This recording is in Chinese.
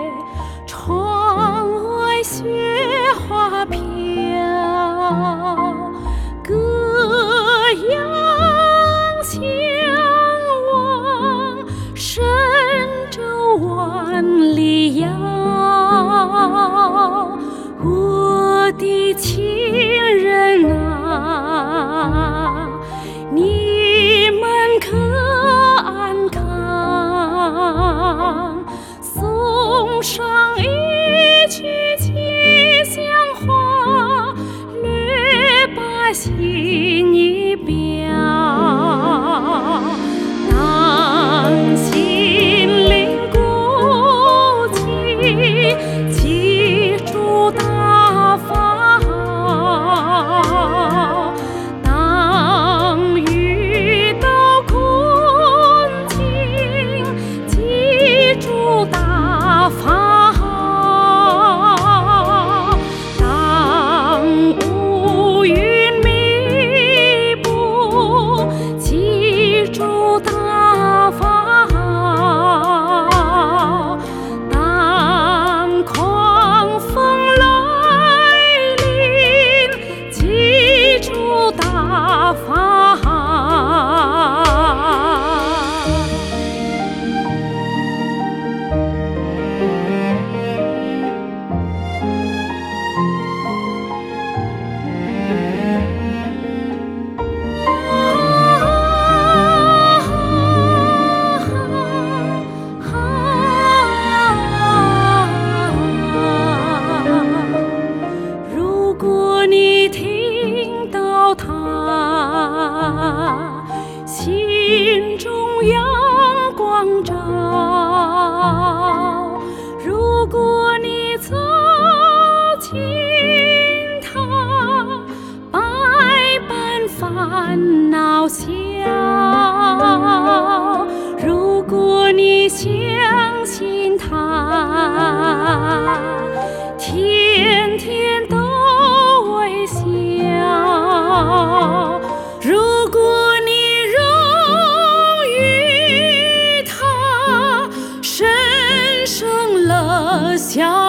窗外雪花飘，歌扬相望，神州万里遥。我的亲人啊，你们可安康？送上一曲吉祥话，略把心意表。当心灵鼓起，祈祝大发好。当遇到困境，记住大发好。当乌云密布，记住大发好。当狂风来临，记住大发好。如果你听到它，心中阳光照；如果你走近它，百般烦恼消；如果你相信它，天天都微笑；如果你荣于它，神圣了笑。